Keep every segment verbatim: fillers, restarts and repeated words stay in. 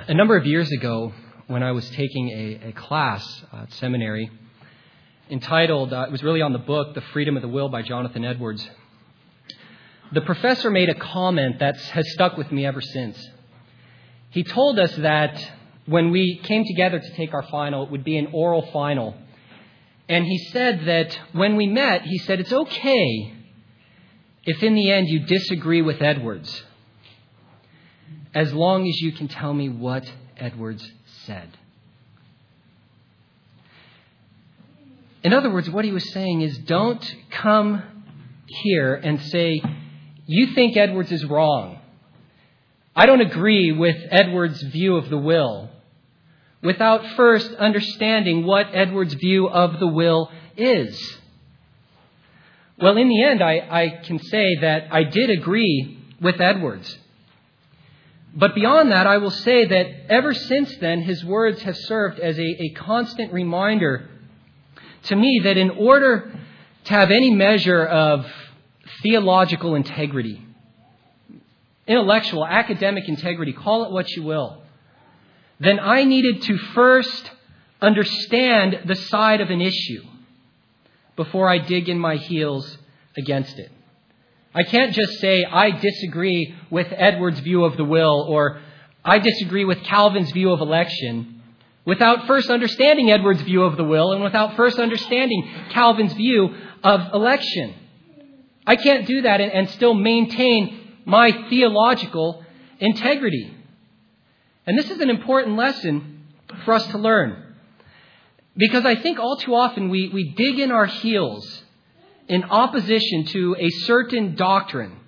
A number of years ago, when I was taking a, a class at seminary entitled, uh, it was really on the book, The Freedom of the Will by Jonathan Edwards, the professor made a comment that has stuck with me ever since. He told us that when we came together to take our final, it would be an oral final. And he said that when we met, he said, it's okay if in the end you disagree with Edwards, as long as you can tell me what Edwards said. In other words, what he was saying is, don't come here and say, you think Edwards is wrong. I don't agree with Edwards' view of the will, without first understanding what Edwards' view of the will is. Well, in the end, I, I can say that I did agree with Edwards. But beyond that, I will say that ever since then, his words have served as a, a constant reminder to me that in order to have any measure of theological integrity, intellectual, academic integrity, call it what you will, then I needed to first understand the side of an issue before I dig in my heels against it. I can't just say I disagree with Edwards' view of the will or I disagree with Calvin's view of election without first understanding Edwards' view of the will and without first understanding Calvin's view of election. I can't do that and, and still maintain my theological integrity. And this is an important lesson for us to learn, because I think all too often we, we dig in our heels in opposition to a certain doctrine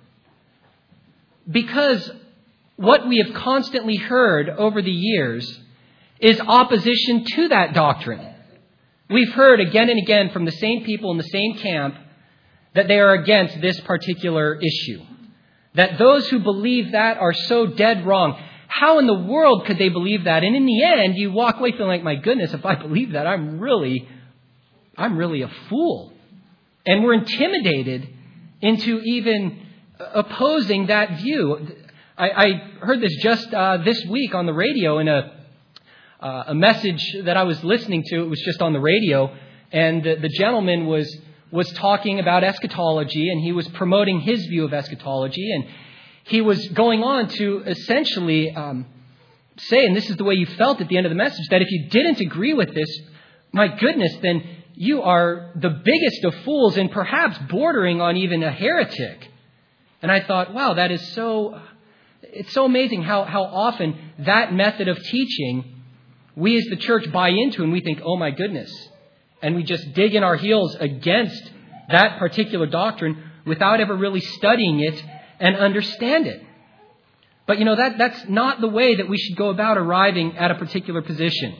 because what we have constantly heard over the years is opposition to that doctrine. We've heard again and again from the same people in the same camp that they are against this particular issue, that those who believe that are so dead wrong. How in the world could they believe that? And in the end, you walk away feeling like, my goodness, if I believe that, I'm really, I'm really a fool. And we're intimidated into even opposing that view. I, I heard this just uh, this week on the radio in a uh, a message that I was listening to. It was just on the radio, and the, the gentleman was was talking about eschatology, and he was promoting his view of eschatology, and he was going on to essentially um, say, and this is the way you felt at the end of the message, that if you didn't agree with this, my goodness, then you are the biggest of fools and perhaps bordering on even a heretic. And I thought, wow, that is so, it's so amazing how, how often that method of teaching we as the church buy into, and we think, oh my goodness. And we just dig in our heels against that particular doctrine without ever really studying it and understand it. But you know, that, that's not the way that we should go about arriving at a particular position.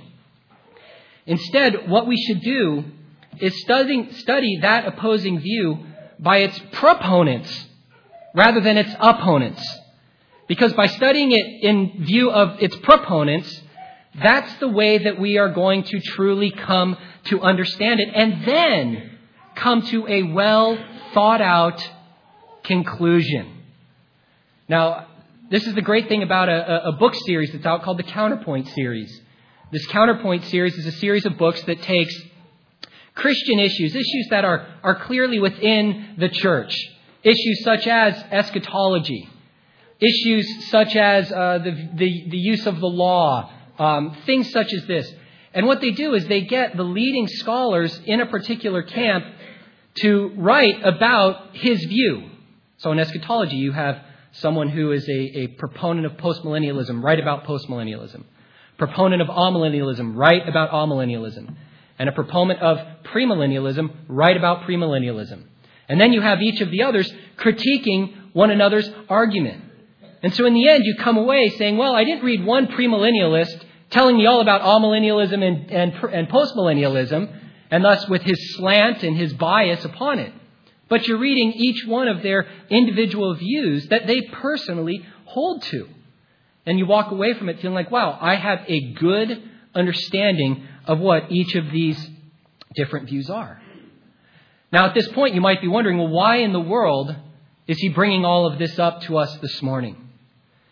Instead, what we should do is studying, study that opposing view by its proponents rather than its opponents. Because by studying it in view of its proponents, that's the way that we are going to truly come to understand it and then come to a well thought out conclusion. Now, this is the great thing about a, a book series that's out called the Counterpoint series. This Counterpoint series is a series of books that takes Christian issues, issues that are, are clearly within the church, issues such as eschatology, issues such as uh, the, the, the use of the law, um, things such as this. And what they do is they get the leading scholars in a particular camp to write about his view. So in eschatology, you have someone who is a, a proponent of postmillennialism, write about postmillennialism. Proponent of amillennialism, write about amillennialism. And a proponent of premillennialism, write about premillennialism. And then you have each of the others critiquing one another's argument. And so in the end, you come away saying, well, I didn't read one premillennialist telling me all about amillennialism and, and, and postmillennialism, and thus with his slant and his bias upon it. But you're reading each one of their individual views that they personally hold to. And you walk away from it feeling like, wow, I have a good understanding of what each of these different views are. Now, at this point, you might be wondering, well, why in the world is he bringing all of this up to us this morning?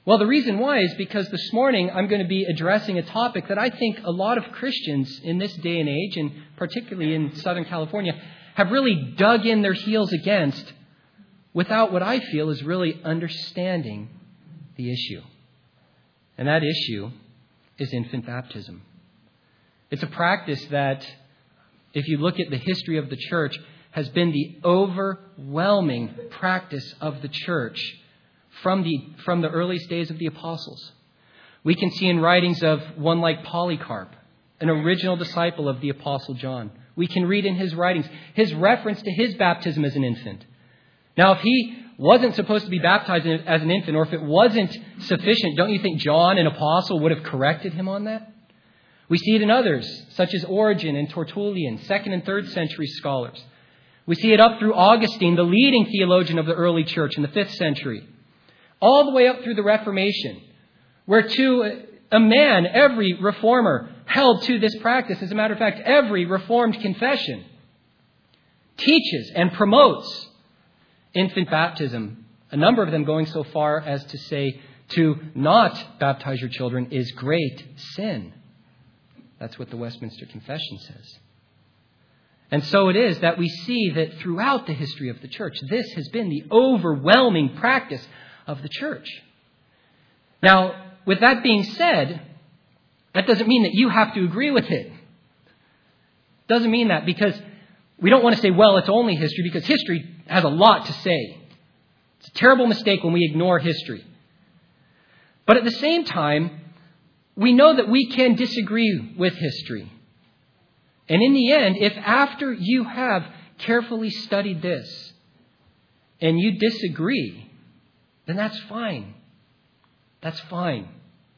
Well, the reason why is because this morning I'm going to be addressing a topic that I think a lot of Christians in this day and age, and particularly in Southern California, have really dug in their heels against without what I feel is really understanding the issue. And that issue is infant baptism. It's a practice that, if you look at the history of the church, has been the overwhelming practice of the church from the, from the earliest days of the apostles. We can see in writings of one like Polycarp, an original disciple of the apostle John. We can read in his writings his reference to his baptism as an infant. Now, if he wasn't supposed to be baptized as an infant, or if it wasn't sufficient, don't you think John, an apostle, would have corrected him on that? We see it in others, such as Origen and Tertullian, second and third century scholars. We see it up through Augustine, the leading theologian of the early church in the fifth century, all the way up through the Reformation, where to a man, every reformer held to this practice. As a matter of fact, every Reformed confession teaches and promotes infant baptism, a number of them going so far as to say to not baptize your children is great sin. That's what the Westminster Confession says. And so it is that we see that throughout the history of the church, this has been the overwhelming practice of the church. Now, with that being said, that doesn't mean that you have to agree with it. Doesn't mean that, because we don't want to say, well, it's only history, because history has a lot to say. It's a terrible mistake when we ignore history. But at the same time, we know that we can disagree with history. And in the end, if after you have carefully studied this and you disagree, then that's fine. That's fine.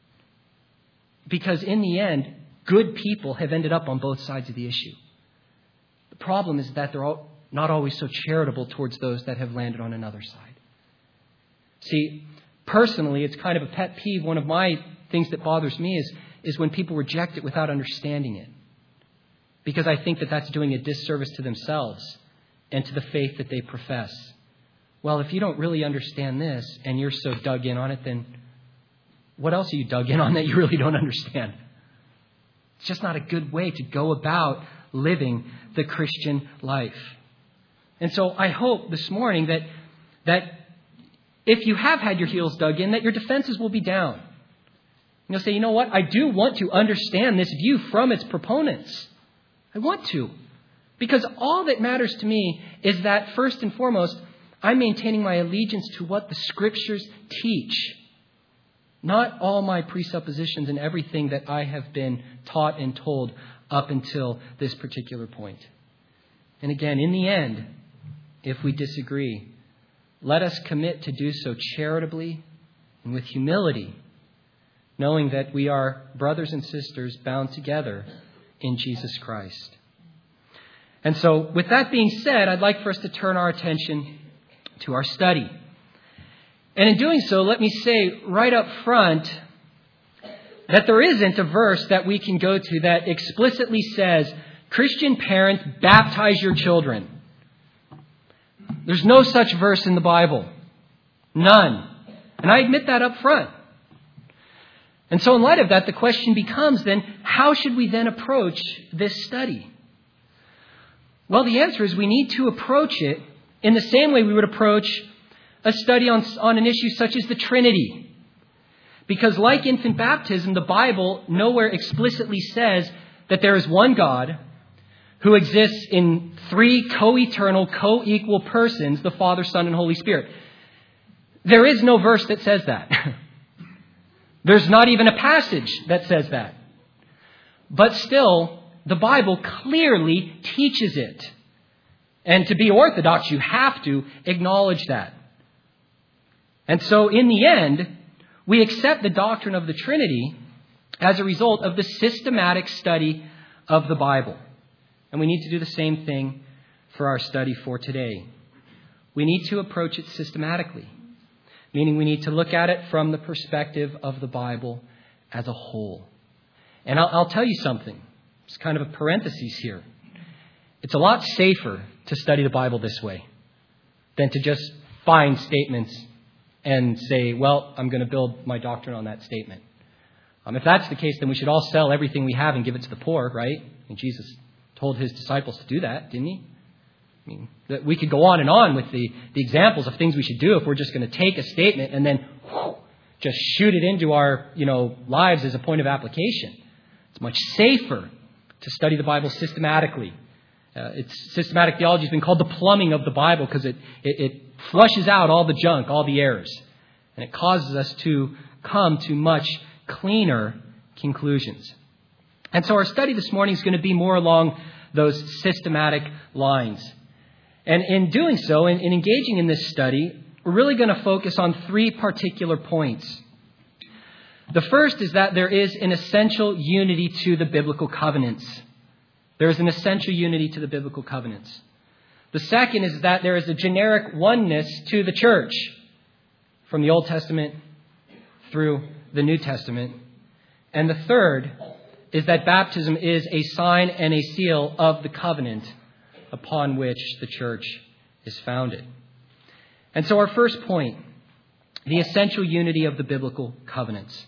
Because in the end, good people have ended up on both sides of the issue. The problem is that they're all not always so charitable towards those that have landed on another side. See, personally, it's kind of a pet peeve. One of my things that bothers me is, is when people reject it without understanding it. Because I think that that's doing a disservice to themselves and to the faith that they profess. Well, if you don't really understand this and you're so dug in on it, then what else are you dug in on that you really don't understand? It's just not a good way to go about living the Christian life. And so I hope this morning that, that if you have had your heels dug in, that your defenses will be down. And you'll say, you know what? I do want to understand this view from its proponents. I want to. Because all that matters to me is that, first and foremost, I'm maintaining my allegiance to what the Scriptures teach. Not all my presuppositions and everything that I have been taught and told up until this particular point. And again, in the end, if we disagree, let us commit to do so charitably and with humility, knowing that we are brothers and sisters bound together in Jesus Christ. And so, with that being said, I'd like for us to turn our attention to our study. And in doing so, let me say right up front that there isn't a verse that we can go to that explicitly says, Christian parents, baptize your children. There's no such verse in the Bible. None. And I admit that up front. And so in light of that, the question becomes then, how should we then approach this study? Well, the answer is we need to approach it in the same way we would approach a study on, on an issue such as the Trinity. Because like infant baptism, the Bible nowhere explicitly says that there is one God who exists in three co-eternal, co-equal persons, the Father, Son, and Holy Spirit. There is no verse that says that. There's not even a passage that says that. But still, the Bible clearly teaches it. And to be orthodox, you have to acknowledge that. And so in the end, we accept the doctrine of the Trinity as a result of the systematic study of the Bible. And we need to do the same thing for our study for today. We need to approach it systematically, meaning we need to look at it from the perspective of the Bible as a whole. And I'll, I'll tell you something. It's kind of a parenthesis here. It's a lot safer to study the Bible this way than to just find statements and say, well, I'm going to build my doctrine on that statement. Um, if that's the case, then we should all sell everything we have and give it to the poor, right? And Jesus told his disciples to do that, didn't he? I mean, that we could go on and on with the, the examples of things we should do if we're just going to take a statement and then whoosh, just shoot it into our, you know, lives as a point of application. It's much safer to study the Bible systematically. Uh, it's systematic theology has been called the plumbing of the Bible because it, it, it flushes out all the junk, all the errors. And it causes us to come to much cleaner conclusions. And so our study this morning is going to be more along those systematic lines. And in doing so, in, in engaging in this study, we're really going to focus on three particular points. The first is that there is an essential unity to the biblical covenants. There is an essential unity to the biblical covenants. The second is that there is a generic oneness to the church from the Old Testament through the New Testament. And the third is that baptism is a sign and a seal of the covenant upon which the church is founded. And so our first point, the essential unity of the biblical covenants.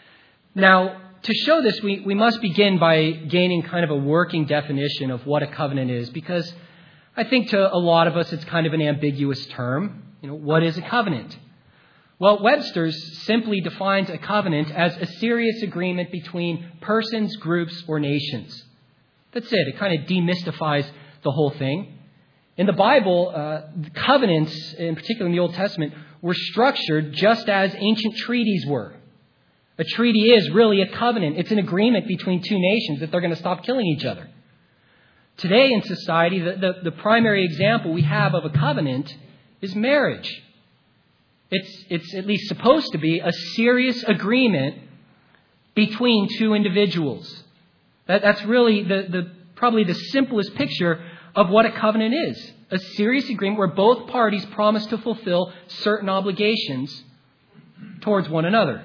Now, to show this, we, we must begin by gaining kind of a working definition of what a covenant is, because I think to a lot of us it's kind of an ambiguous term. You know, what is a covenant? Well, Webster's simply defines a covenant as a serious agreement between persons, groups, or nations. That's it. It kind of demystifies the whole thing. In the Bible, uh, covenants, in particular in the Old Testament, were structured just as ancient treaties were. A treaty is really a covenant. It's an agreement between two nations that they're going to stop killing each other. Today in society, the, the, the primary example we have of a covenant is marriage. It's, it's at least supposed to be a serious agreement between two individuals. That, that's really the, the probably the simplest picture of what a covenant is. A serious agreement where both parties promise to fulfill certain obligations towards one another.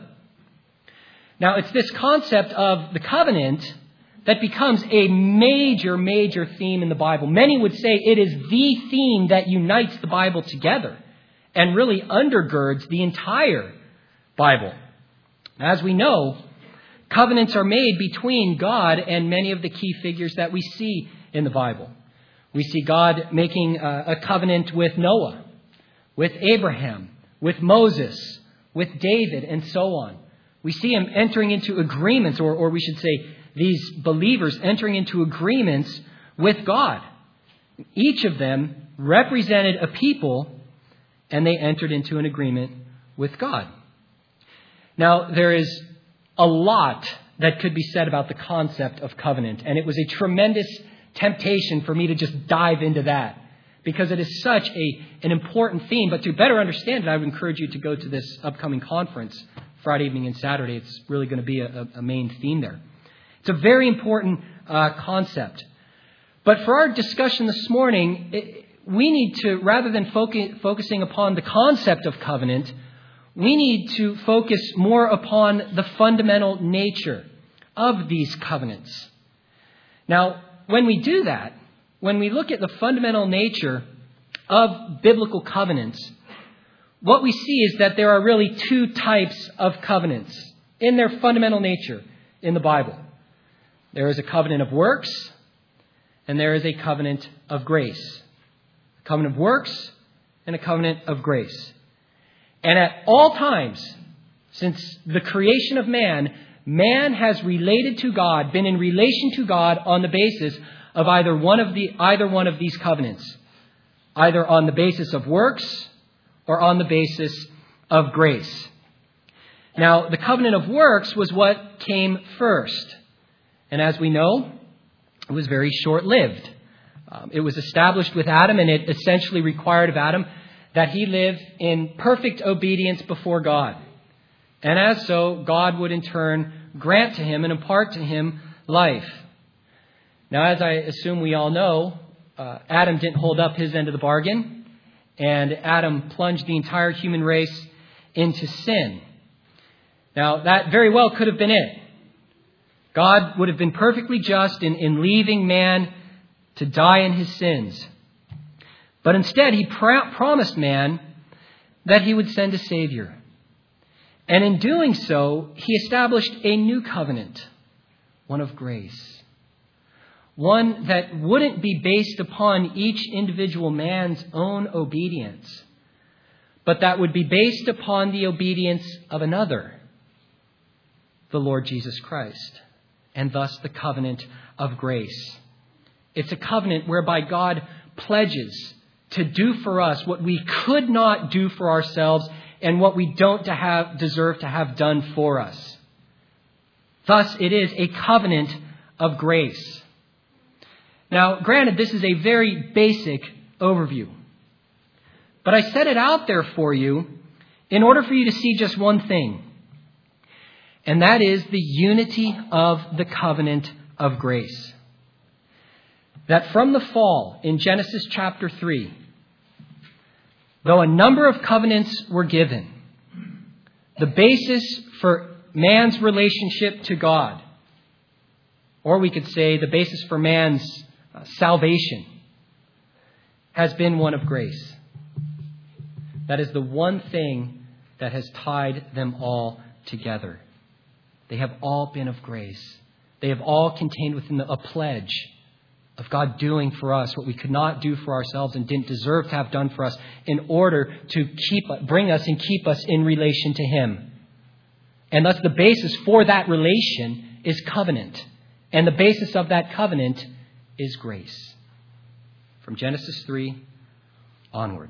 Now, it's this concept of the covenant that becomes a major, major theme in the Bible. Many would say it is the theme that unites the Bible together and really undergirds the entire Bible. As we know, covenants are made between God and many of the key figures that we see in the Bible. We see God making a covenant with Noah, with Abraham, with Moses, with David, and so on. We see him entering into agreements, or, or we should say these believers entering into agreements with God. Each of them represented a people, and they entered into an agreement with God. Now, there is a lot that could be said about the concept of covenant, and it was a tremendous temptation for me to just dive into that because it is such a an important theme. But to better understand it, I would encourage you to go to this upcoming conference Friday evening and Saturday. It's really going to be a, a main theme there. It's a very important uh, concept. But for our discussion this morning, it, we need to, rather than focus, focusing upon the concept of covenant, we need to focus more upon the fundamental nature of these covenants. Now, when we do that, when we look at the fundamental nature of biblical covenants, what we see is that there are really two types of covenants in their fundamental nature in the Bible. There is a covenant of works, and there is a covenant of grace. A covenant of works and a covenant of grace. And at all times, since the creation of man, man has related to God, been in relation to God on the basis of either one of the either one of these covenants, either on the basis of works or on the basis of grace. Now, the covenant of works was what came first. And as we know, it was very short-lived. Um, it was established with Adam, and it essentially required of Adam that he live in perfect obedience before God. And as so, God would in turn grant to him and impart to him life. Now, as I assume we all know, uh, Adam didn't hold up his end of the bargain, and Adam plunged the entire human race into sin. Now, that very well could have been it. God would have been perfectly just in, in leaving man to die in his sins. But instead, he pr- promised man that he would send a Savior. And in doing so, he established a new covenant, one of grace. One that wouldn't be based upon each individual man's own obedience, but that would be based upon the obedience of another, the Lord Jesus Christ, and thus the covenant of grace. It's a covenant whereby God pledges to do for us what we could not do for ourselves and what we don't to have, deserve to have done for us. Thus, it is a covenant of grace. Now, granted, this is a very basic overview, but I set it out there for you in order for you to see just one thing, and that is the unity of the covenant of grace. That from the fall in Genesis chapter three, though a number of covenants were given, the basis for man's relationship to God, or we could say the basis for man's uh, salvation, has been one of grace. That is the one thing that has tied them all together. They have all been of grace. They have all contained within them a pledge of God doing for us what we could not do for ourselves and didn't deserve to have done for us in order to keep, bring us and keep us in relation to Him. And thus the basis for that relation is covenant. And the basis of that covenant is grace. From Genesis three onward.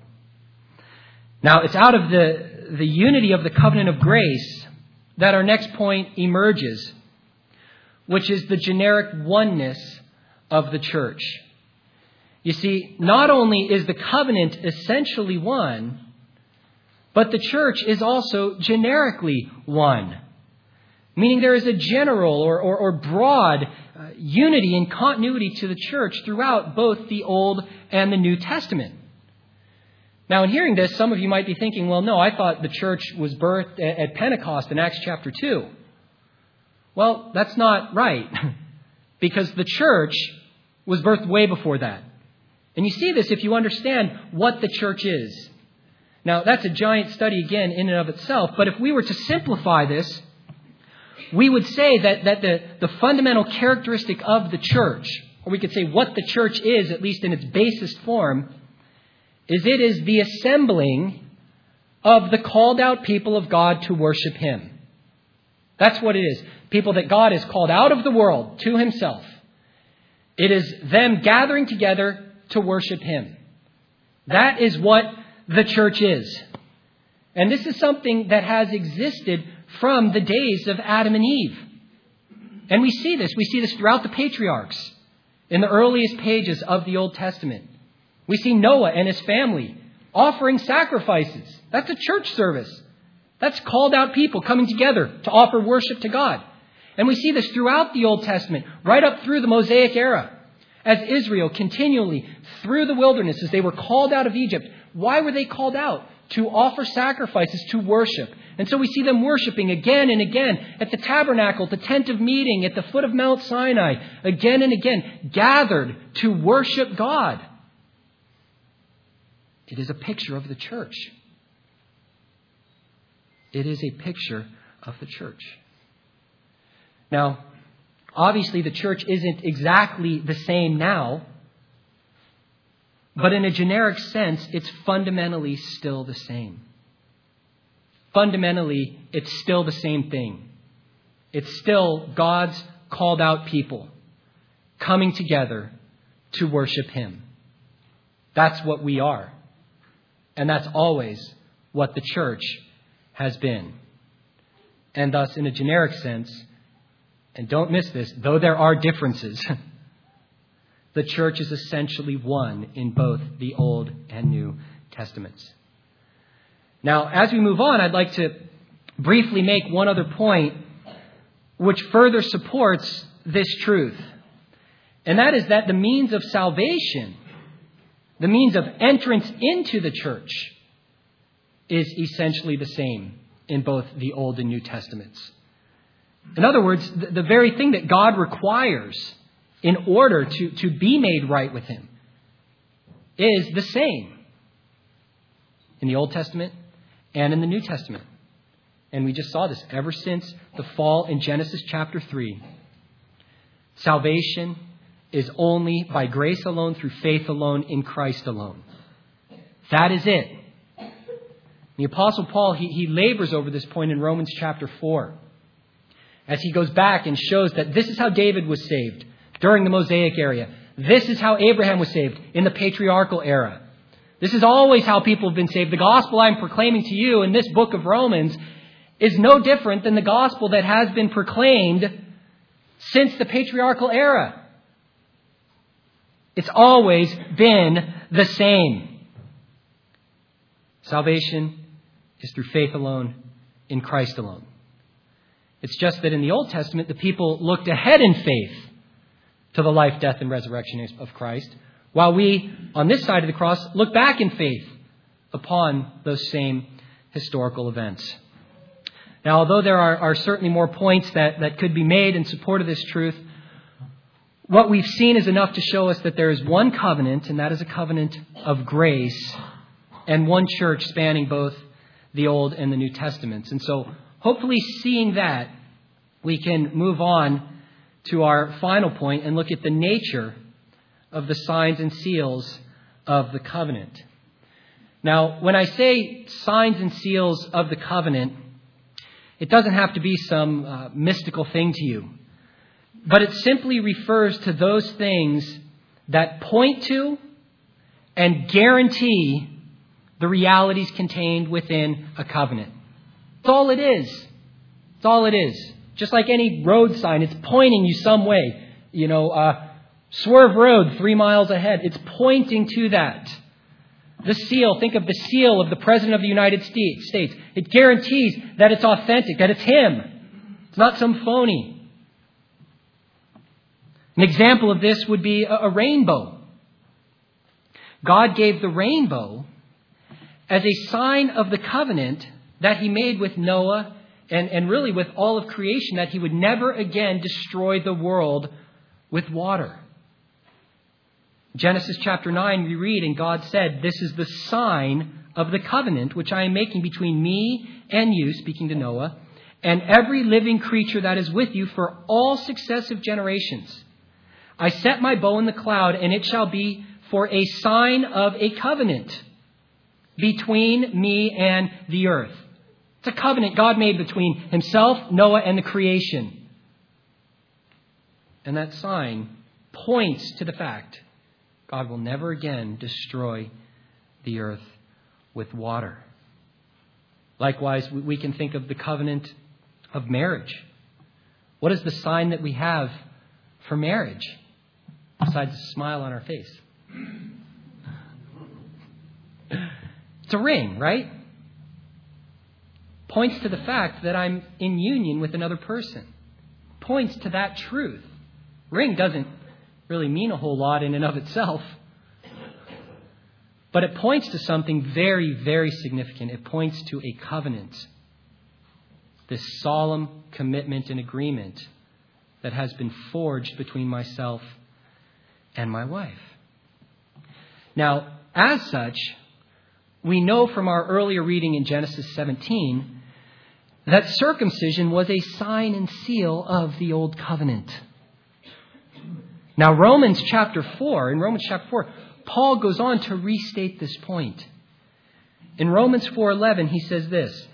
Now, it's out of the, the unity of the covenant of grace that our next point emerges, which is the generic oneness of the church. You see, not only is the covenant essentially one, but the church is also generically one. Meaning there is a general or, or, or broad uh, unity and continuity to the church throughout both the Old and the New Testament. Now, in hearing this, some of you might be thinking, well, no, I thought the church was birthed at, at Pentecost in Acts chapter two. Well, that's not right, because the church was birthed way before that. And you see this if you understand what the church is. Now, that's a giant study again in and of itself, but if we were to simplify this, we would say that, that the, the fundamental characteristic of the church, or we could say what the church is, at least in its basest form, is it is the assembling of the called out people of God to worship Him. That's what it is. People that God has called out of the world to Himself. It is them gathering together to worship Him. That is what the church is. And this is something that has existed from the days of Adam and Eve. And we see this. We see this throughout the patriarchs in the earliest pages of the Old Testament. We see Noah and his family offering sacrifices. That's a church service. That's called out people coming together to offer worship to God. And we see this throughout the Old Testament, right up through the Mosaic era. As Israel continually, through the wilderness, as they were called out of Egypt, why were they called out? To offer sacrifices, to worship. And so we see them worshiping again and again at the tabernacle, the tent of meeting, at the foot of Mount Sinai, again and again, gathered to worship God. It is a picture of the church. It is a picture of the church. Now, obviously the church isn't exactly the same now, but in a generic sense, it's fundamentally still the same. Fundamentally, it's still the same thing. It's still God's called out people coming together to worship Him. That's what we are. And that's always what the church has been. And thus, in a generic sense, and don't miss this, though there are differences, the church is essentially one in both the Old and New Testaments. Now, as we move on, I'd like to briefly make one other point which further supports this truth. And that is that the means of salvation, the means of entrance into the church, is essentially the same in both the Old and New Testaments. In other words, the, the very thing that God requires in order to, to be made right with Him is the same in the Old Testament and in the New Testament. And we just saw this ever since the fall in Genesis chapter three. Salvation is only by grace alone, through faith alone, in Christ alone. That is it. The Apostle Paul, he, he labors over this point in Romans chapter four, as he goes back and shows that this is how David was saved during the Mosaic era. This is how Abraham was saved in the patriarchal era. This is always how people have been saved. The gospel I'm proclaiming to you in this book of Romans is no different than the gospel that has been proclaimed since the patriarchal era. It's always been the same. Salvation is through faith alone, in Christ alone. It's just that in the Old Testament, the people looked ahead in faith to the life, death, and resurrection of Christ, while we, on this side of the cross, look back in faith upon those same historical events. Now, although there are, are certainly more points that, that could be made in support of this truth, what we've seen is enough to show us that there is one covenant, and that is a covenant of grace, and one church spanning both the Old and the New Testaments. And so, hopefully seeing that, we can move on to our final point and look at the nature of the signs and seals of the covenant. Now, when I say signs and seals of the covenant, it doesn't have to be some uh, mystical thing to you, but it simply refers to those things that point to and guarantee the realities contained within a covenant. That's all it is. That's all it is. Just like any road sign, it's pointing you some way. You know, uh, swerve road three miles ahead. It's pointing to that. The seal, think of the seal of the President of the United States. It guarantees that it's authentic, that it's him. It's not some phony. An example of this would be a, a rainbow. God gave the rainbow as a sign of the covenant that he made with Noah and, and really with all of creation, that he would never again destroy the world with water. Genesis chapter nine, we read, and God said, "This is the sign of the covenant which I am making between me and you," speaking to Noah, "and every living creature that is with you for all successive generations. I set my bow in the cloud, and it shall be for a sign of a covenant between me and the earth." It's a covenant God made between himself, Noah, and the creation. And that sign points to the fact God will never again destroy the earth with water. Likewise, we can think of the covenant of marriage. What is the sign that we have for marriage besides a smile on our face? It's a ring, right? Points to the fact that I'm in union with another person. Points to that truth. Ring doesn't really mean a whole lot in and of itself. But it points to something very, very significant. It points to a covenant. This solemn commitment and agreement that has been forged between myself and my wife. Now, as such, we know from our earlier reading in Genesis seventeen that circumcision was a sign and seal of the old covenant. Now, Romans chapter four, in Romans chapter four, Paul goes on to restate this point. In Romans four eleven, he says this,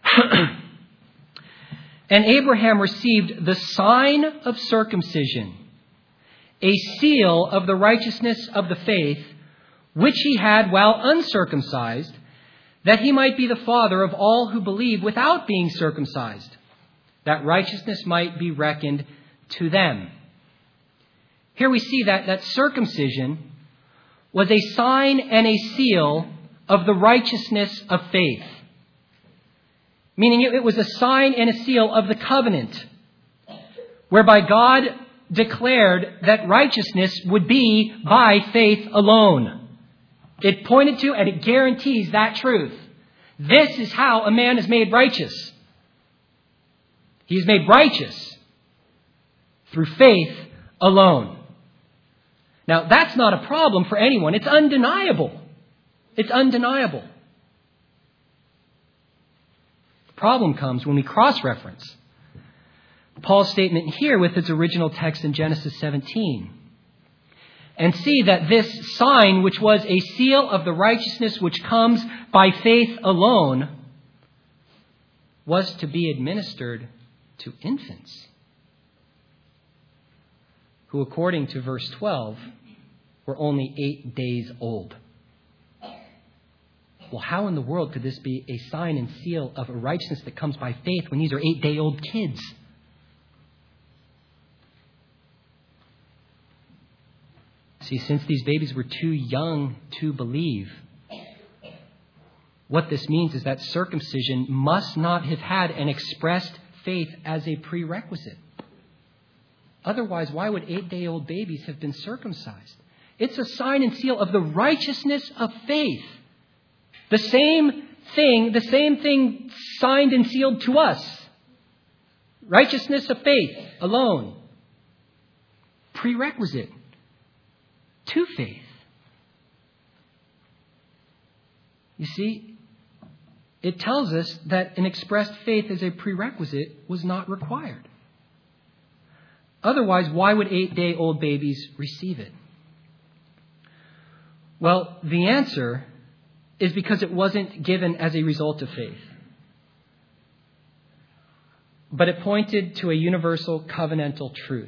"And Abraham received the sign of circumcision, a seal of the righteousness of the faith, which he had while uncircumcised, that he might be the father of all who believe without being circumcised, that righteousness might be reckoned to them." Here we see that, that circumcision was a sign and a seal of the righteousness of faith. Meaning it was a sign and a seal of the covenant, whereby God declared that righteousness would be by faith alone. It pointed to and it guarantees that truth. This is how a man is made righteous. He is made righteous through faith alone. Now, that's not a problem for anyone. It's undeniable. It's undeniable. problem comes when we cross-reference Paul's statement here with its original text in Genesis seventeen. And see that this sign, which was a seal of the righteousness which comes by faith alone, was to be administered to infants, who, according to verse twelve, were only eight days old. Well, how in the world could this be a sign and seal of a righteousness that comes by faith when these are eight-day-old kids? See, since these babies were too young to believe, what this means is that circumcision must not have had an expressed faith as a prerequisite. Otherwise, why would eight-day-old babies have been circumcised? It's a sign and seal of the righteousness of faith. The same thing, the same thing signed and sealed to us. Righteousness of faith alone. Prerequisite to faith. You see, it tells us that an expressed faith as a prerequisite was not required. Otherwise, why would eight-day-old babies receive it? Well, the answer is because it wasn't given as a result of faith. But it pointed to a universal covenantal truth.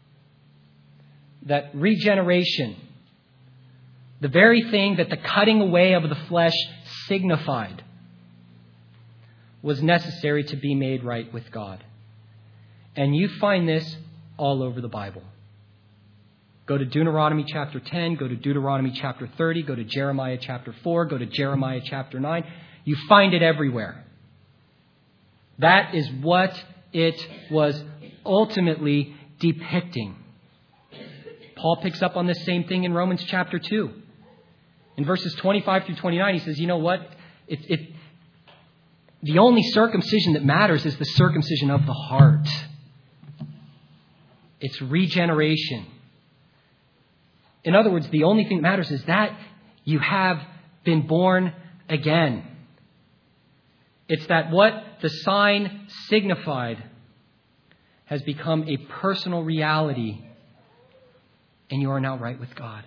That regeneration, the very thing that the cutting away of the flesh signified, was necessary to be made right with God. And you find this all over the Bible. Go to Deuteronomy chapter ten, go to Deuteronomy chapter thirty, go to Jeremiah chapter four, go to Jeremiah chapter nine. You find it everywhere. That is what it was ultimately depicting. Paul picks up on this same thing in Romans chapter two. In verses twenty-five through twenty-nine, he says, you know what? It, it, the only circumcision that matters is the circumcision of the heart. It's regeneration. In other words, the only thing that matters is that you have been born again. It's that what the sign signified has become a personal reality, and you are now right with God.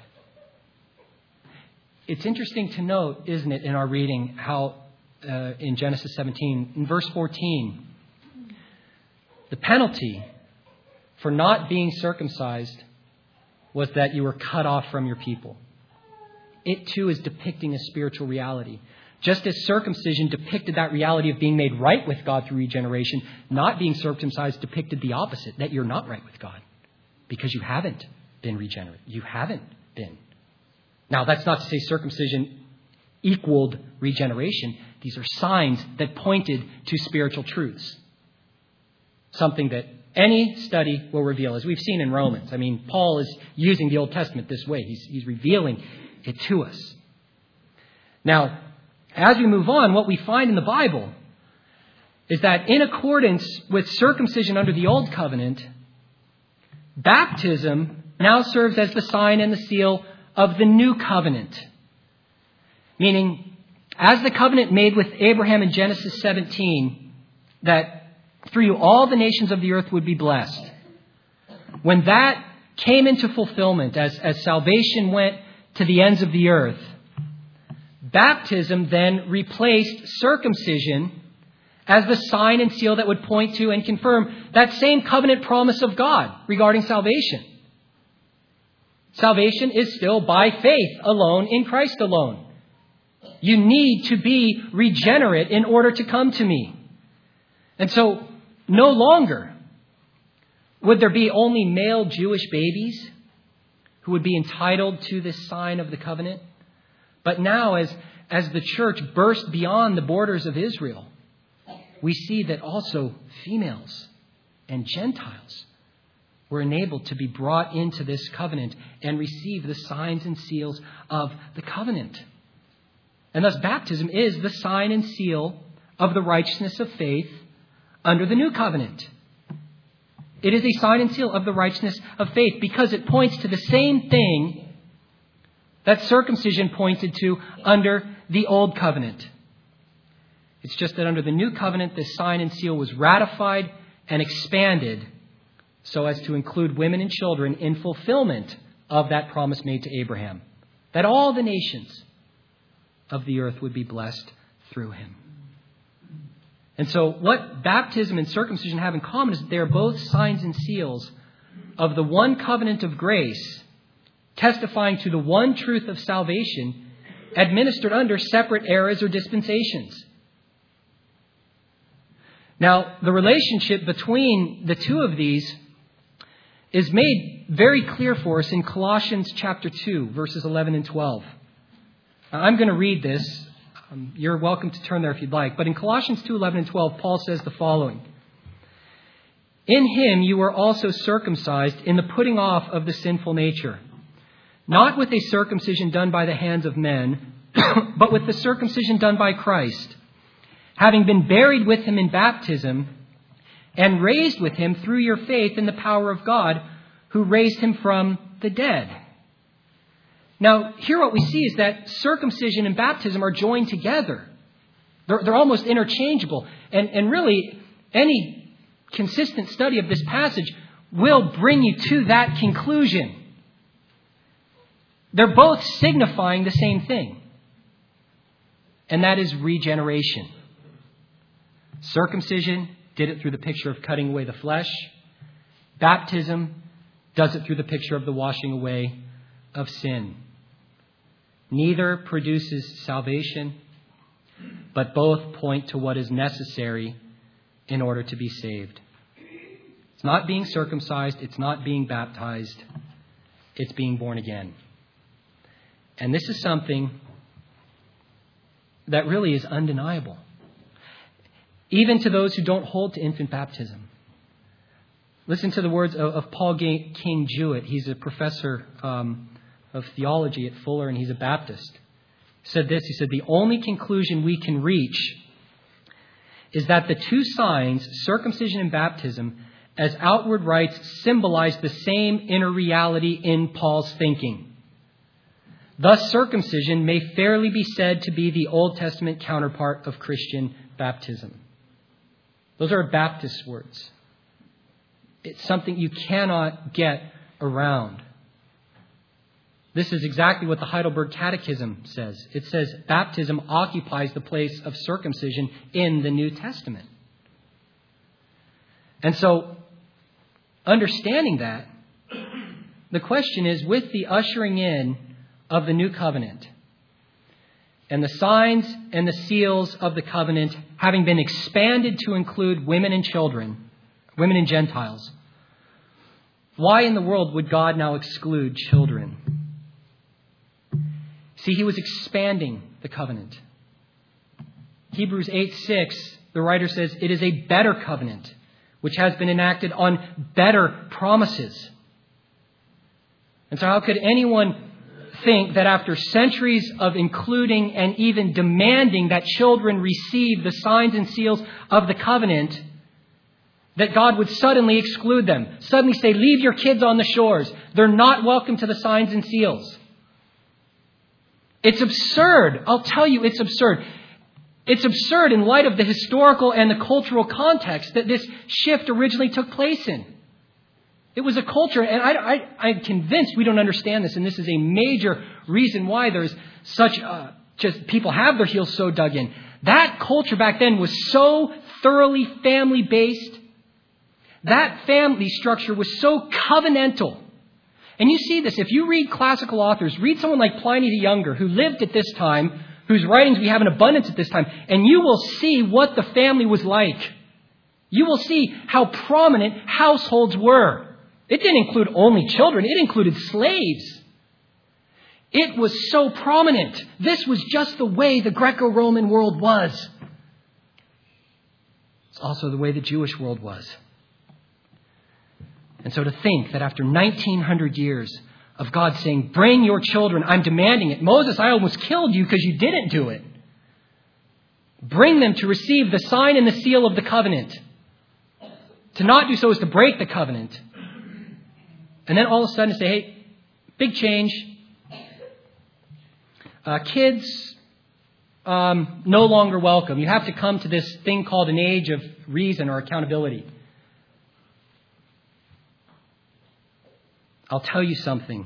It's interesting to note, isn't it, in our reading, how uh, in Genesis seventeen, in verse fourteen, the penalty for not being circumcised was that you were cut off from your people. It too is depicting a spiritual reality. Just as circumcision depicted that reality of being made right with God through regeneration, not being circumcised depicted the opposite, that you're not right with God because you haven't been regenerate. You haven't been. Now, that's not to say circumcision equaled regeneration. These are signs that pointed to spiritual truths. Something that any study will reveal, as we've seen in Romans. I mean, Paul is using the Old Testament this way. He's, he's revealing it to us. Now, as we move on, what we find in the Bible is that in accordance with circumcision under the Old Covenant, baptism now serves as the sign and the seal of the New Covenant. Meaning, as the covenant made with Abraham in Genesis seventeen, that through you all the nations of the earth would be blessed. When that came into fulfillment, as, as salvation went to the ends of the earth, baptism then replaced circumcision as the sign and seal that would point to and confirm that same covenant promise of God regarding salvation. Salvation is still by faith alone in Christ alone. You need to be regenerate in order to come to me. And so, no longer would there be only male Jewish babies who would be entitled to this sign of the covenant. But now, as, as the church burst beyond the borders of Israel, we see that also females and Gentiles were enabled to be brought into this covenant and receive the signs and seals of the covenant. And thus, baptism is the sign and seal of the righteousness of faith under the new covenant. It is a sign and seal of the righteousness of faith because it points to the same thing that circumcision pointed to under the old covenant. It's just that under the new covenant, this sign and seal was ratified and expanded so as to include women and children in fulfillment of that promise made to Abraham, that all the nations of the earth would be blessed through him. And so what baptism and circumcision have in common is that they are both signs and seals of the one covenant of grace, testifying to the one truth of salvation administered under separate eras or dispensations. Now, the relationship between the two of these is made very clear for us in Colossians chapter two, verses eleven and twelve. Now, I'm going to read this. Um, you're welcome to turn there if you'd like. But in Colossians two, eleven and twelve, Paul says the following. In him you were also circumcised in the putting off of the sinful nature, not with a circumcision done by the hands of men, but with the circumcision done by Christ, having been buried with him in baptism and raised with him through your faith in the power of God, who raised him from the dead. Now, here what we see is that circumcision and baptism are joined together. They're, they're almost interchangeable. And, and really, any consistent study of this passage will bring you to that conclusion. They're both signifying the same thing. And that is regeneration. Circumcision did it through the picture of cutting away the flesh. Baptism does it through the picture of the washing away of sin. Neither produces salvation, but both point to what is necessary in order to be saved. It's not being circumcised. It's not being baptized. It's being born again. And this is something that really is undeniable, even to those who don't hold to infant baptism. Listen to the words of, of Paul King Jewett. He's a professor um, of theology at Fuller, and he's a Baptist. He said this, he said, the only conclusion we can reach is that the two signs, circumcision and baptism, as outward rites, symbolize the same inner reality in Paul's thinking. Thus, circumcision may fairly be said to be the Old Testament counterpart of Christian baptism. Those are Baptist words. It's something you cannot get around. This is exactly what the Heidelberg Catechism says. It says baptism occupies the place of circumcision in the New Testament. And so, understanding that, the question is, with the ushering in of the new covenant and the signs and the seals of the covenant having been expanded to include women and children, women and Gentiles, why in the world would God now exclude children? See, he was expanding the covenant. Hebrews eight six, the writer says, it is a better covenant, which has been enacted on better promises. And so how could anyone think that after centuries of including and even demanding that children receive the signs and seals of the covenant, that God would suddenly exclude them, suddenly say, leave your kids on the shores. They're not welcome to the signs and seals. It's absurd. I'll tell you, it's absurd. It's absurd in light of the historical and the cultural context that this shift originally took place in. It was a culture, and I, I, I'm convinced we don't understand this, and this is a major reason why there's such, uh, just people have their heels so dug in. That culture back then was so thoroughly family-based. That family structure was so covenantal. And you see this, if you read classical authors, read someone like Pliny the Younger, who lived at this time, whose writings we have in abundance at this time, and you will see what the family was like. You will see how prominent households were. It didn't include only children. It included slaves. It was so prominent. This was just the way the Greco-Roman world was. It's also the way the Jewish world was. And so to think that after nineteen hundred years of God saying, bring your children, I'm demanding it. Moses, I almost killed you because you didn't do it. Bring them to receive the sign and the seal of the covenant. To not do so is to break the covenant. And then all of a sudden say, hey, big change. Uh, kids, um, no longer welcome. You have to come to this thing called an age of reason or accountability. I'll tell you something.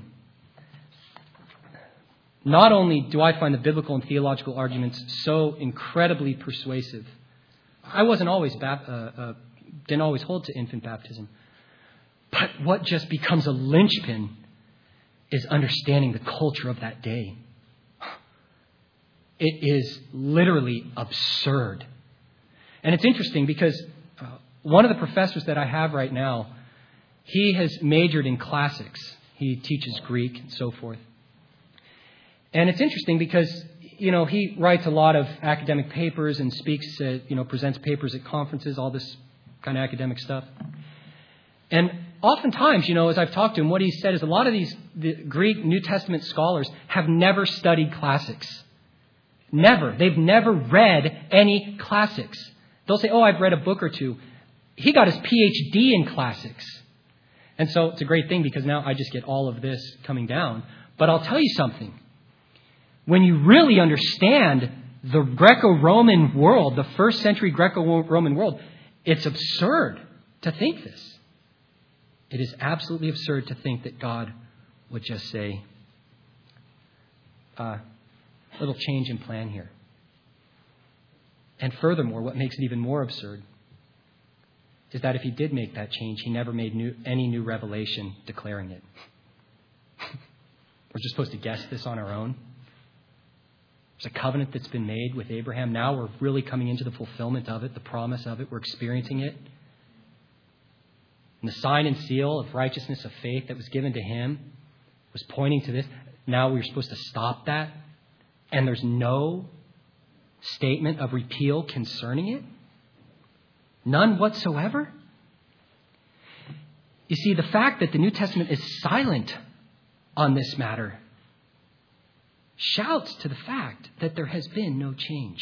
Not only do I find the biblical and theological arguments so incredibly persuasive, I wasn't always, bap- uh, uh, didn't always hold to infant baptism. But what just becomes a linchpin is understanding the culture of that day. It is literally absurd. And it's interesting because uh, one of the professors that I have right now, he has majored in classics. He teaches Greek and so forth. And it's interesting because, you know, he writes a lot of academic papers and speaks, uh, you know, presents papers at conferences, all this kind of academic stuff. And oftentimes, you know, as I've talked to him, what he said is a lot of these the Greek New Testament scholars have never studied classics. Never. They've never read any classics. They'll say, oh, I've read a book or two. He got his P H D in classics. And so it's a great thing because now I just get all of this coming down. But I'll tell you something. When you really understand the Greco-Roman world, the first century Greco-Roman world, it's absurd to think this. It is absolutely absurd to think that God would just say, uh, little change in plan here. And furthermore, what makes it even more absurd is that if he did make that change, he never made new, any new revelation declaring it. We're just supposed to guess this on our own. There's a covenant that's been made with Abraham. Now we're really coming into the fulfillment of it, the promise of it. We're experiencing it. And the sign and seal of righteousness of faith that was given to him was pointing to this. Now we're supposed to stop that. And there's no statement of repeal concerning it. None whatsoever. You see, the fact that the New Testament is silent on this matter shouts to the fact that there has been no change.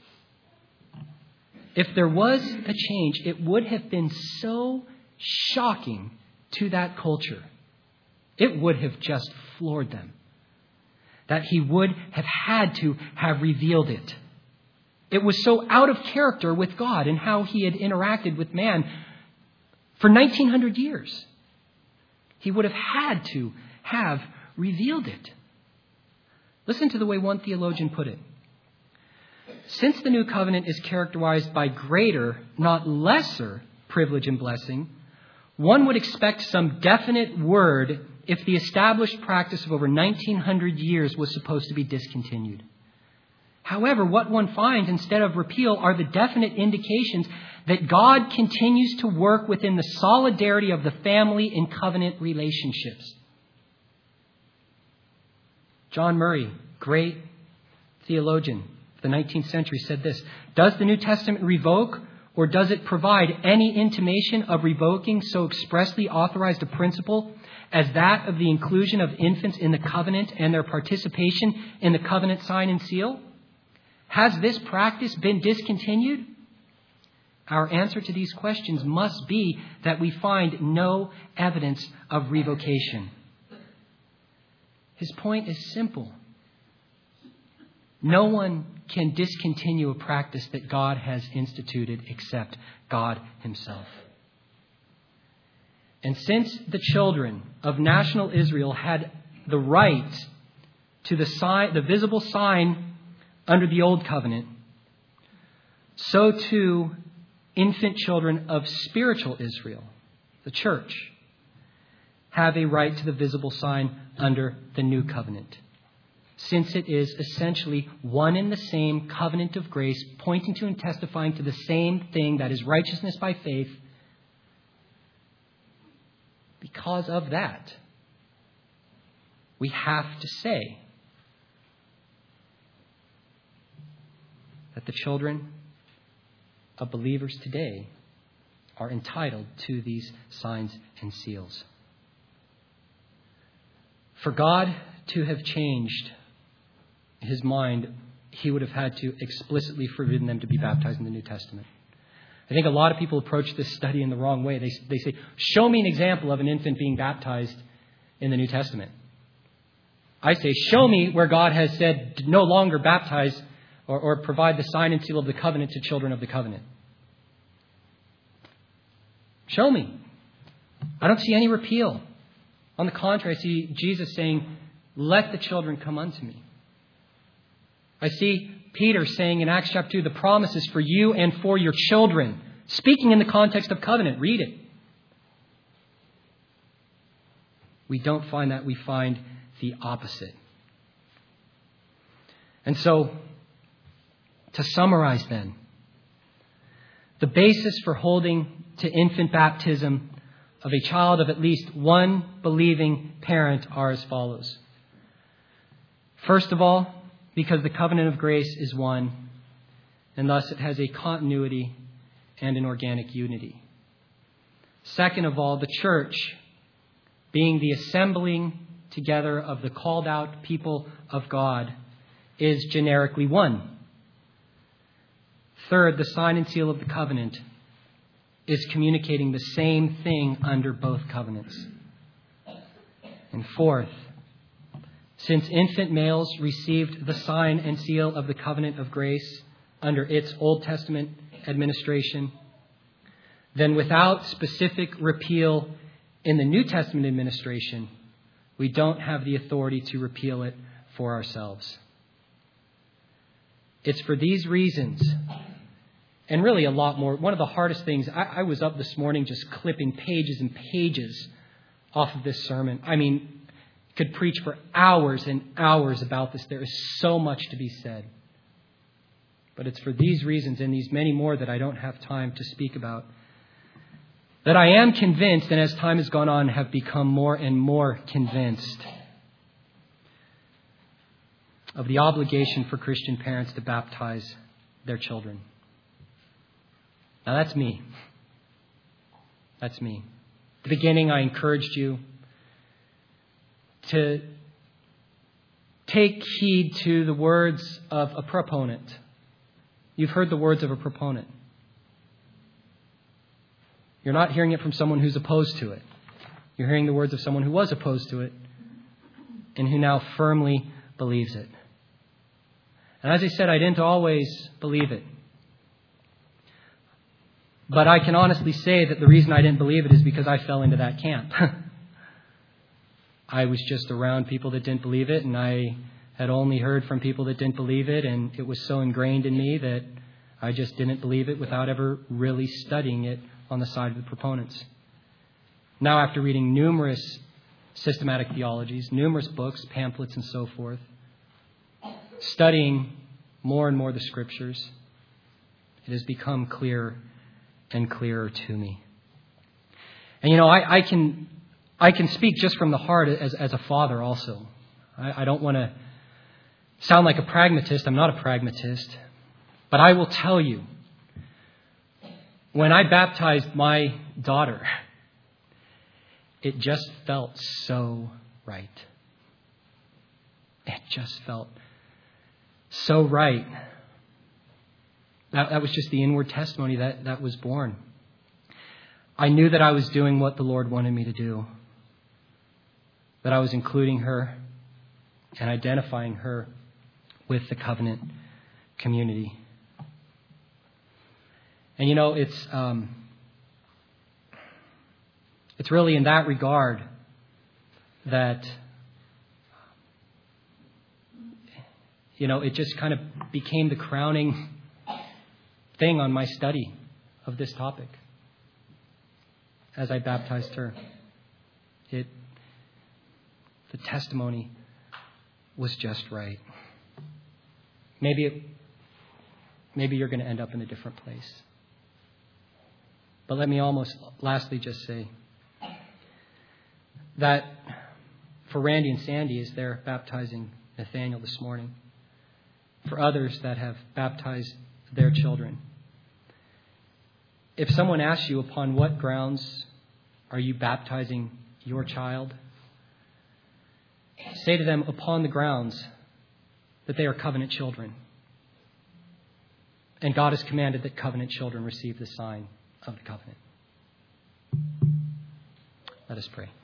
If there was a change, it would have been so shocking to that culture. It would have just floored them. That he would have had to have revealed it. It was so out of character with God and how he had interacted with man for nineteen hundred years. He would have had to have revealed it. Listen to the way one theologian put it. Since the new covenant is characterized by greater, not lesser, privilege and blessing, one would expect some definite word if the established practice of over nineteen hundred years was supposed to be discontinued. However, what one finds instead of repeal are the definite indications that God continues to work within the solidarity of the family in covenant relationships. John Murray, great theologian of the nineteenth century, said this: does the New Testament revoke or does it provide any intimation of revoking so expressly authorized a principle as that of the inclusion of infants in the covenant and their participation in the covenant sign and seal? Has this practice been discontinued? Our answer to these questions must be that we find no evidence of revocation. His point is simple. No one can discontinue a practice that God has instituted except God himself. And since the children of national Israel had the right to the sign, the visible sign under the old covenant, so too infant children of spiritual Israel, the church, have a right to the visible sign under the new covenant, since it is essentially one and the same covenant of grace, pointing to and testifying to the same thing, that is righteousness by faith. Because of that, we have to say that the children of believers today are entitled to these signs and seals. For God to have changed his mind, he would have had to explicitly forbidden them to be baptized in the New Testament. I think a lot of people approach this study in the wrong way. They, they say, show me an example of an infant being baptized in the New Testament. I say, show me where God has said no longer baptize or, or provide the sign and seal of the covenant to children of the covenant? Show me. I don't see any repeal. On the contrary, I see Jesus saying, let the children come unto me. I see Peter saying in Acts chapter two, the promise is for you and for your children. Speaking in the context of covenant. Read it. We don't find that. We find the opposite. And so, to summarize then, the basis for holding to infant baptism of a child of at least one believing parent are as follows. First of all, because the covenant of grace is one, and thus it has a continuity and an organic unity. Second of all, the church, being the assembling together of the called out people of God, is generically one. Third, the sign and seal of the covenant is communicating the same thing under both covenants. And fourth, since infant males received the sign and seal of the covenant of grace under its Old Testament administration, then without specific repeal in the New Testament administration, we don't have the authority to repeal it for ourselves. It's for these reasons, and really a lot more. One of the hardest things, I, I was up this morning just clipping pages and pages off of this sermon. I mean, could preach for hours and hours about this. There is so much to be said. But it's for these reasons and these many more that I don't have time to speak about, that I am convinced, and as time has gone on, have become more and more convinced of the obligation for Christian parents to baptize their children. Now that's me. That's me. At the beginning, I encouraged you to take heed to the words of a proponent. You've heard the words of a proponent. You're not hearing it from someone who's opposed to it. You're hearing the words of someone who was opposed to it and who now firmly believes it. And as I said, I didn't always believe it. But I can honestly say that the reason I didn't believe it is because I fell into that camp. I was just around people that didn't believe it, and I had only heard from people that didn't believe it, and it was so ingrained in me that I just didn't believe it without ever really studying it on the side of the proponents. Now, after reading numerous systematic theologies, numerous books, pamphlets, and so forth, studying more and more the Scriptures, it has become clearer and clearer to me. And you know, I, I can I can speak just from the heart as, as a father also. I, I don't want to sound like a pragmatist. I'm not a pragmatist. But I will tell you, when I baptized my daughter, it just felt so right. It just felt so right. That, that was just the inward testimony that, that was born. I knew that I was doing what the Lord wanted me to do. That I was including her and identifying her with the covenant community. And you know, it's um, it's really in that regard that, you know, it just kind of became the crowning thing on my study of this topic as I baptized her. It, the testimony was just right. Maybe it, maybe you're going to end up in a different place. But let me almost lastly just say that for Randy and Sandy, as they're baptizing Nathaniel this morning, for others that have baptized their children, if someone asks you upon what grounds are you baptizing your child, say to them upon the grounds that they are covenant children. And God has commanded that covenant children receive the sign of the covenant. Let us pray.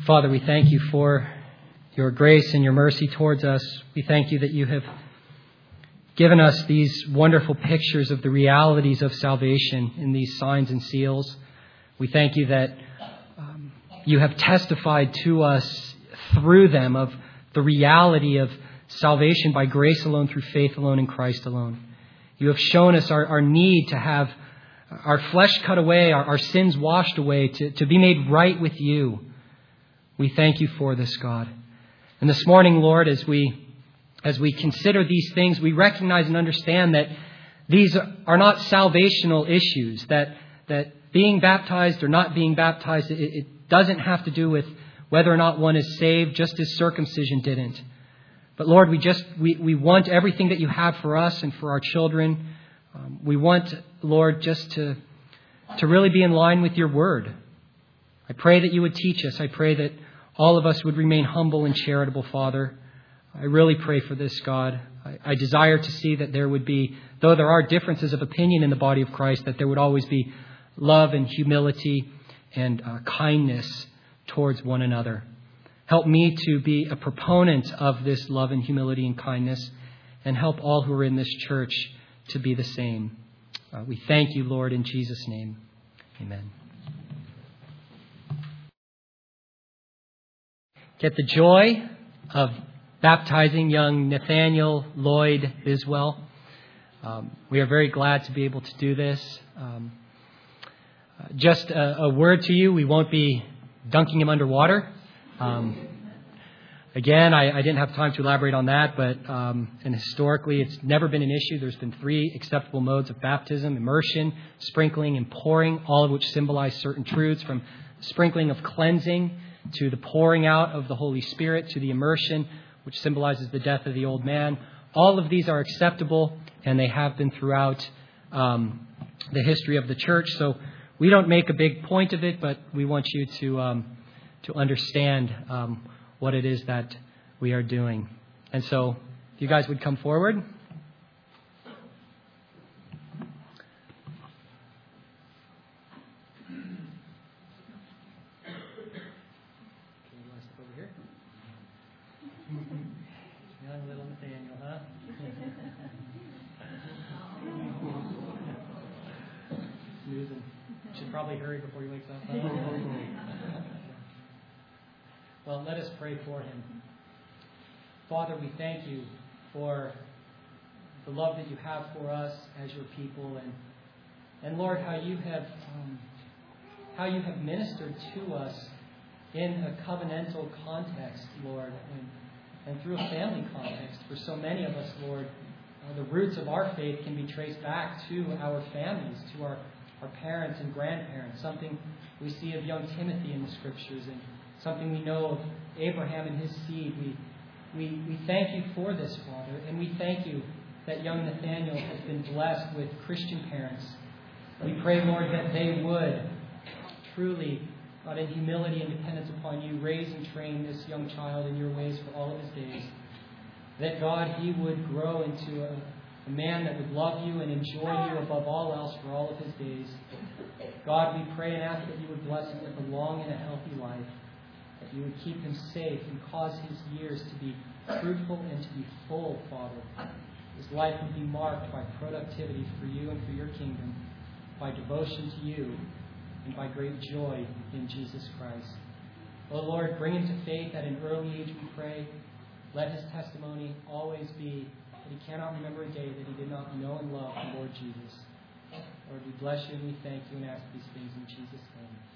Father, we thank you for your grace and your mercy towards us. We thank you that you have given us these wonderful pictures of the realities of salvation in these signs and seals. We thank you that um, you have testified to us through them of the reality of salvation by grace alone, through faith alone, in Christ alone. You have shown us our, our need to have our flesh cut away, our, our sins washed away, to, to be made right with you. We thank you for this, God. And this morning, Lord, as we as we consider these things, we recognize and understand that these are not salvational issues, that that being baptized or not being baptized, it, it doesn't have to do with whether or not one is saved, just as circumcision didn't. But Lord, we just we, we want everything that you have for us and for our children. Um, we want, Lord, just to to really be in line with your word. I pray that you would teach us. I pray that all of us would remain humble and charitable, Father. I really pray for this, God. I, I desire to see that there would be, though there are differences of opinion in the body of Christ, that there would always be love and humility and uh, kindness towards one another. Help me to be a proponent of this love and humility and kindness, and help all who are in this church to be the same. Uh, we thank you, Lord, in Jesus' name. Amen. Get the joy of baptizing young Nathaniel Lloyd Biswell. Um, we are very glad to be able to do this. Um, uh, just a, a word to you, we won't be dunking him underwater. Um, again, I, I didn't have time to elaborate on that, but um, and historically it's never been an issue. There's been three acceptable modes of baptism: immersion, sprinkling, and pouring, all of which symbolize certain truths, from sprinkling of cleansing to the pouring out of the Holy Spirit, to the immersion, which symbolizes the death of the old man. All of these are acceptable, and they have been throughout um, the history of the church. So we don't make a big point of it, but we want you to um, to understand um, what it is that we are doing. And so, if you guys would come forward. Young little Nathaniel, huh? Snoozing. Should probably hurry before he wakes up. Huh? Well, let us pray for him. Father, we thank you for the love that you have for us as your people, and and Lord, how you have um, how you have ministered to us in a covenantal context, Lord, and and through a family context. For so many of us, Lord, uh, the roots of our faith can be traced back to our families, to our, our parents and grandparents, something we see of young Timothy in the Scriptures, and something we know of Abraham and his seed. We, we, we thank you for this, Father, and we thank you that young Nathaniel has been blessed with Christian parents. We pray, Lord, that they would truly, God, in humility and dependence upon you, raise and train this young child in your ways for all of his days. That, God, he would grow into a, a man that would love you and enjoy you above all else for all of his days. God, we pray and ask that you would bless him with a long and a healthy life, that you would keep him safe and cause his years to be fruitful and to be full, Father. His life would be marked by productivity for you and for your kingdom, by devotion to you, and by great joy in Jesus Christ. Oh Lord, bring him to faith at an early age, we pray. Let his testimony always be that he cannot remember a day that he did not know and love the Lord Jesus. Lord, we bless you and we thank you and ask these things in Jesus' name.